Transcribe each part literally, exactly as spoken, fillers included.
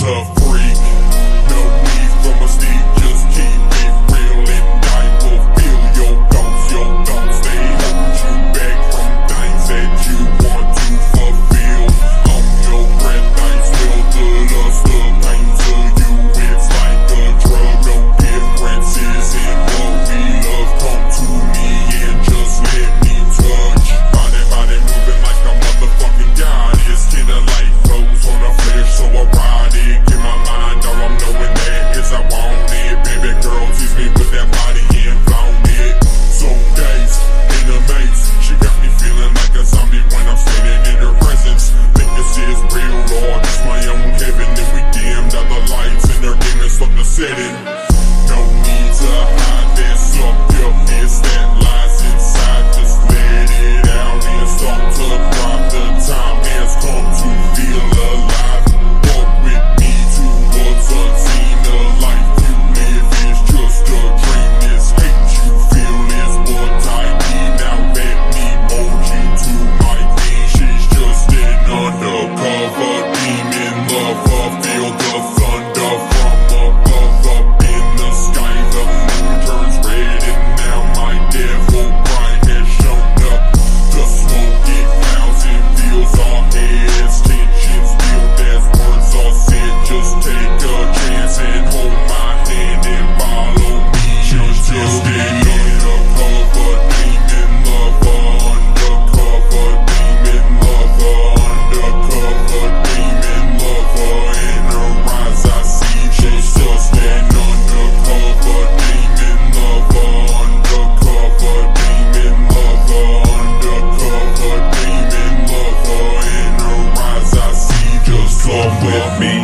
a freak. No need for mystique, just keep it real and I will feel your thoughts. Your thoughts, they hold you back from things that you want to fulfill. On your breath, I smell the lust of pain to you. It's like a drug, no differences in what we love. Come to me and just let me touch. Body, body moving like a motherfucking goddess. Kid of light flows on a flash, so I ride it. In my mind, all I'm knowing that is I want it. Baby girl, tease me with that body and flaunt it. So days in a maze, she got me feeling like a zombie when I'm standing in her presence. Think this is real, Lord, it's my own heaven. And we dimmed out the lights and her demons fuck the setting. No need to hide that suck your fist that lies inside. Just let it out and start to cry. The time has come to feel alive. Walk with me towards unseen. The life you live is just a dream. This hate you feel is what I need. Now let me mold you to my theme. She's just an undercover demon lover. Feel the thunder from above. Up in the sky, the moon turns red, and now my devil bride has shown up. The smoke, it clouds and fills our heads. Tensions build as words are said. Just take a chance and hold my hand and follow me. She's just an undercover demon lover. Undercover demon lover. Undercover demon lover. In her eyes I see she's just an undercover demon lover. Undercover demon lover. Undercover demon lover. In her eyes I see just come with me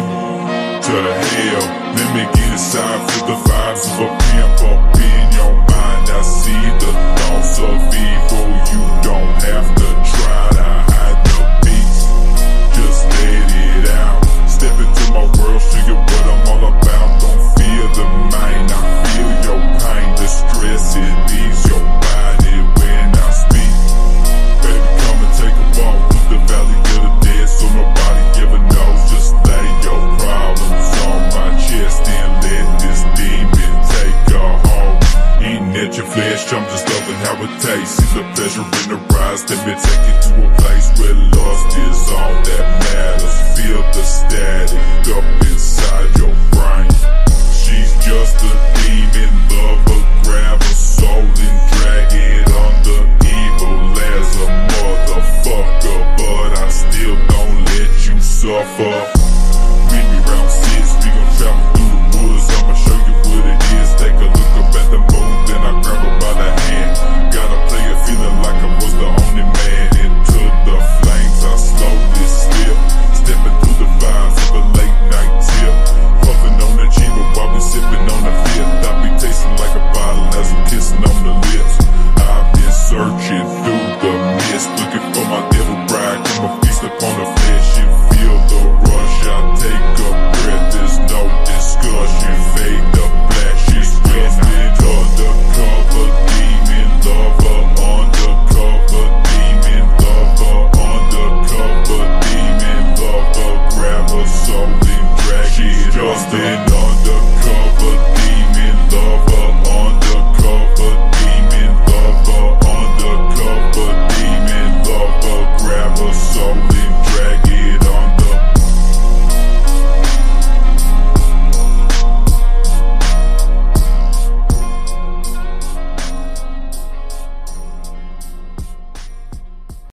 to hell. Let me get inside for the vibes of a pimp up in your mind. I see the thoughts of evil. You don't have to try to hide the beast. Just let it out. Step into my world, show you what I'm all about. Don't feel the mind, I feel your pain. The stress, it leaves your body when I speak. Baby, come and take a walk through the valley of the dead, so nobody ever knows. Just lay your problems on my chest and let this demon take a hold. Eating at your flesh, I'm just loving how it tastes. See the pleasure in the rise, let me take you to a place where lust is all that matters. Feel the static up inside your brain. She's just a demon.